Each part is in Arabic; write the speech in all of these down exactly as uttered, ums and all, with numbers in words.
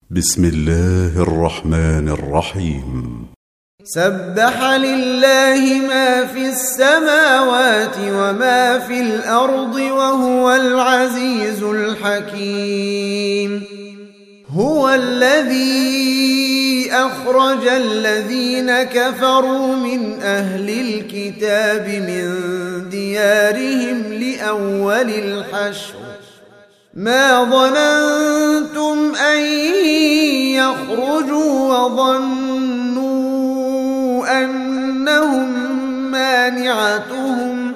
بسم الله الرحمن الرحيم. سبح لله ما في السماوات وما في الأرض وهو العزيز الحكيم. هو الذي أخرج الذين كفروا من أهل الكتاب من ديارهم لأول الحشر ما ظننتم أن يخرجوا وظنوا أنهم مانعتهم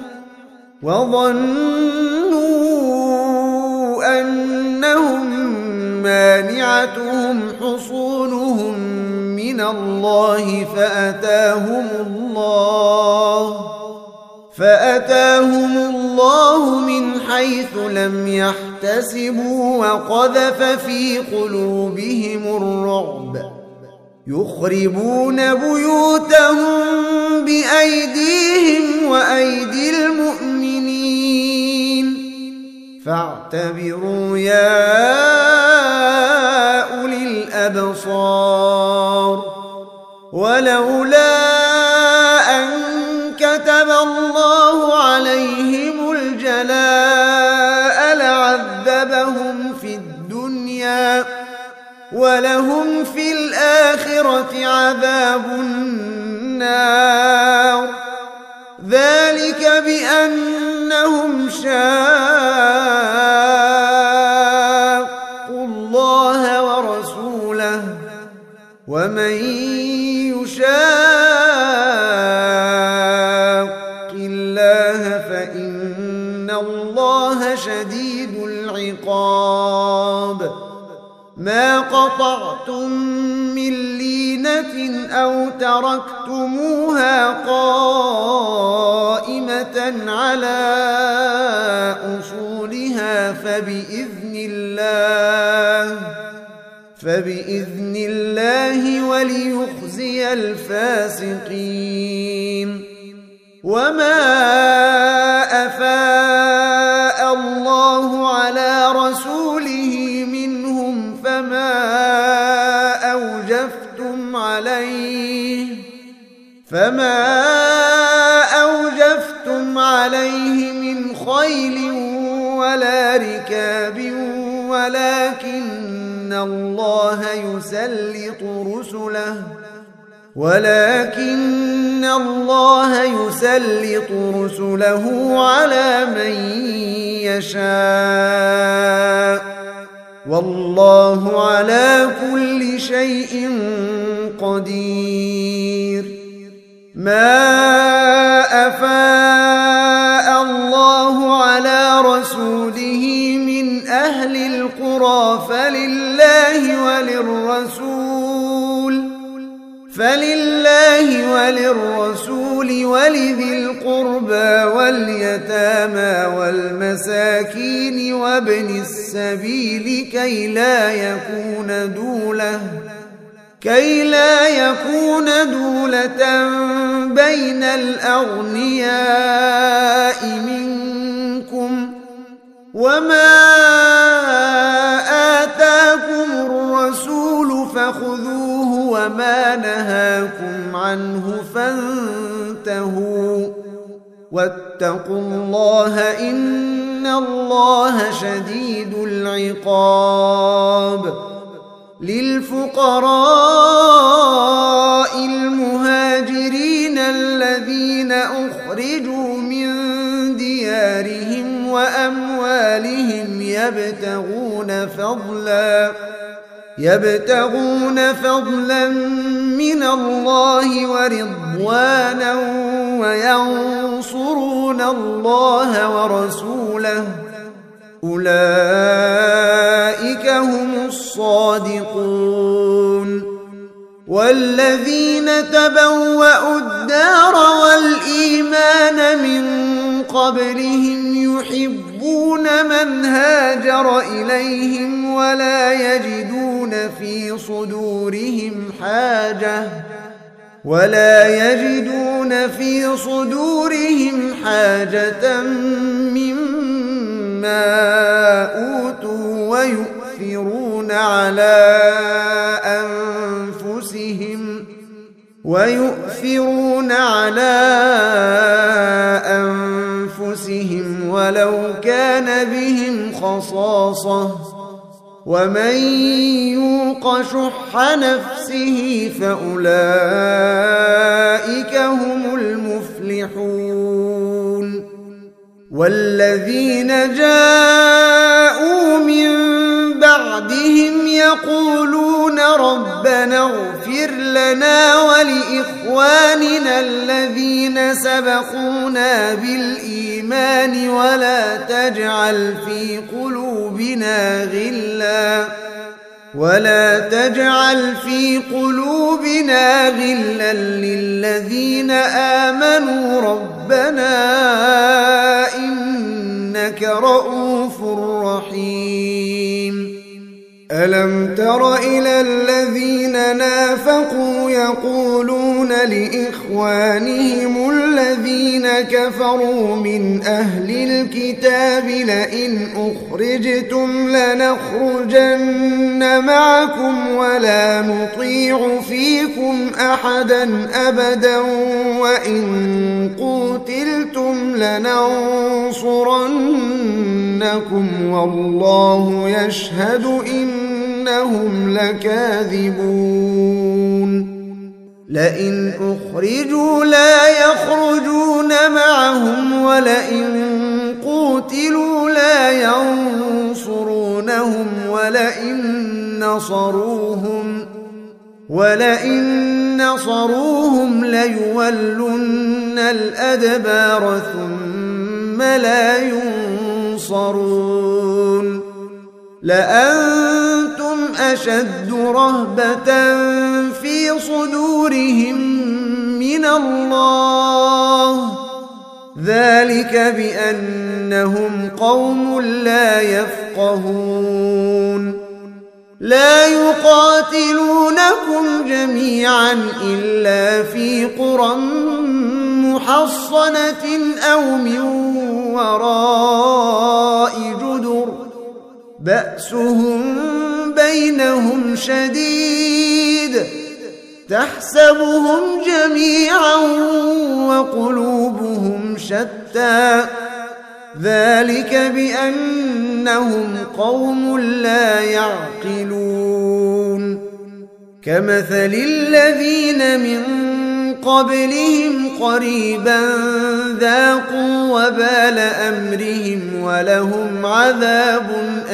وظنوا أنهم مانعتهم حصونهم من الله فأتاهم الله فأتاهم الله من حيث لم يحتسبوا وقذف في قلوبهم الرعب يخربون بيوتهم بأيديهم وأيدي المؤمنين فاعتبروا يا أولي الأبصار. ولولا أن كتب الله عليهم الجلاء لعذبهم في الدنيا ولهم في الآخرة عذاب النار ذلك بأنهم شاقوا الله ورسوله ومن يشاق الله فإن الله شديد العقاب. ما قطعتم من لينة أو تركتموها قائمة على أصولها فبإذن الله فبإذن الله وليخزي الفاسقين. وما أفاء الله على رسوله منهم فما أوجفتم عليه فما أوجفتم عليه من خيل ولا ركاب ولكن الله يسلط رسله ولكن الله يسلط رسله على من يشاء والله على كل شيء قدير. ما أفاء الله على رسوله من أهل القرى فلله وللرسول فلله وللرسول ولذي القربى واليتامى والمساكين وابن السبيل كي لا يكون دولة كي لا يكون دولة بين الأغنياء منكم وما آتاكم الرسول فخذوه وما نهاكم عنه فانتهوا واتقوا الله إن الله شديد العقاب. للفقراء المهاجرين الذين أخرجوا من ديارهم وأموالهم يبتغون فضلا يبتغون فضلا من الله ورضوانا وينصرون الله ورسوله أولئك هم الصادقون. والذين تبوأوا الدار والإيمان من قبلهم يحبون من هاجر إليهم ولا يجدون في صدورهم حاجة ولا يجدون في صدورهم حاجة مما أوتوا ويؤثرون على أنفسهم ويؤثرون على أنفسهم ولو كان بهم خصاصة ومن يوق شح نفسه فأولئك هم المفلحون والذين جاءوا من بعدهم يقولون ربنا اغفر لنا ولإخواننا الذين سبقونا بالإيمان ولا تجعل في قلوبنا غلا ولا تجعل في قلوبنا غلا للذين آمنوا ربنا إنك رؤوف رحيم ألم تر إلى الذين نافقوا يقولون لإخوانهم الذين كفروا من أهل الكتاب لئن أخرجتم لنخرجن معكم ولا نطيع فيكم أحدا أبدا وإن قوتلتم لننصرنكم والله يشهد إنهم لكاذبون لئن أخرجوا لا يخرجون معهم ولئن قوتلوا لا ينصرونهم ولئن نصروهم ولئن نصروهم ليولن الأدبار ثم لا ينصرون لأنتم أشد رهبة في صدورهم من الله ذلك بأنهم قوم لا يفقهون لا يقاتلونكم جميعا إلا في قرى محصنة أو من وراء جدر بأسهم بينهم شديد تحسبهم جميعا وقلوبهم شتى ذلك بأنهم قوم لا يعقلون كمثل الذين من قبلهم قريبا ذاقوا وبال أمرهم ولهم عذاب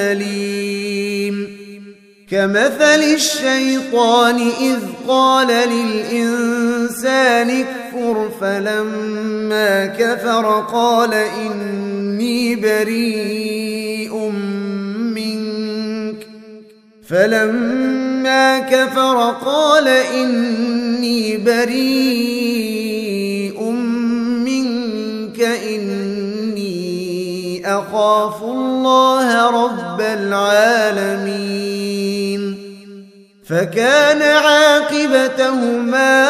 أليم كمثل الشيطان إذ قال للإنسان اكفر فلما كفر قال إني بريء منك فلما كفر قال إني بريء منك إني أخاف الله رب العالمين فكان عاقبتهما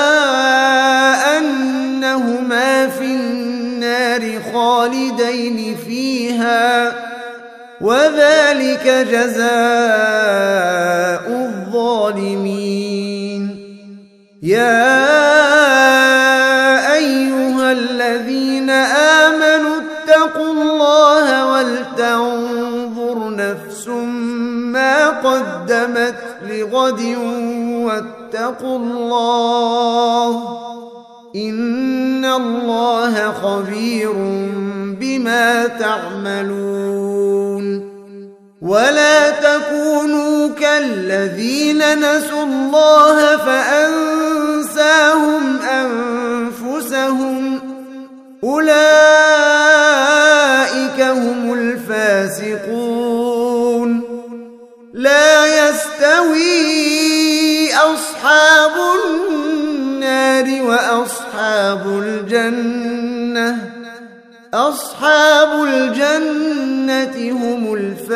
أنهما في النار خالدين فيها وذلك جزاء الظالمين يا أيها الذين آمنوا اتقوا الله ولتنظر نفس ما قدمت لغد واتقوا الله إن الله خبير بما تعملون ولا تكونوا كالذين نسوا الله فأنساهم أنفسهم أولئك هم الفاسقون لا يستوي أصحاب النار وأصحاب الجنة أصحاب الجنة هم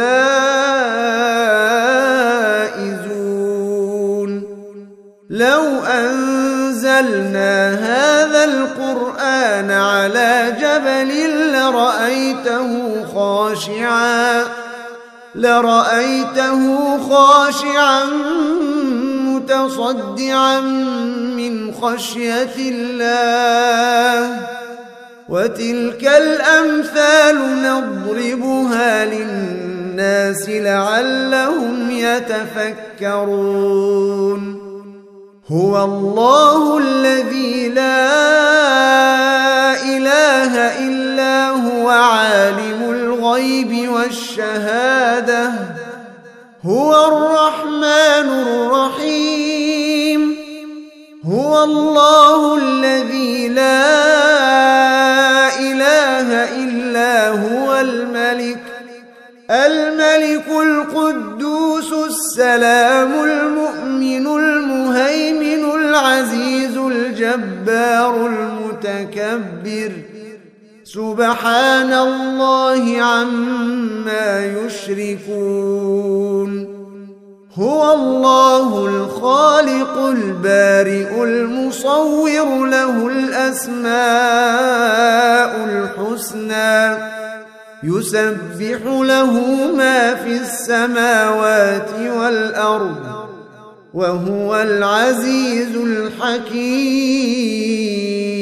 الفائزون لو أنزلنا هذا القرآن على جبل لرأيته خاشعا لرأيته خاشعا متصدعا من خشية الله. وتلك الأمثال نضربها للناس لعلهم يتفكرون. هو الله الذي لا إله إلا هو عالم الغيب والشهادة هو الرحمن الرحيم. هو الله الذي لا إله إلا هو الملك الملك القدوس السلام المؤمن المهيمن العزيز الجبار المتكبر. سبحان الله عما يشركون. هو الله الخالق البارئ المصور له الأسماء الحسنى يسبح له ما في السماوات والأرض وهو العزيز الحكيم.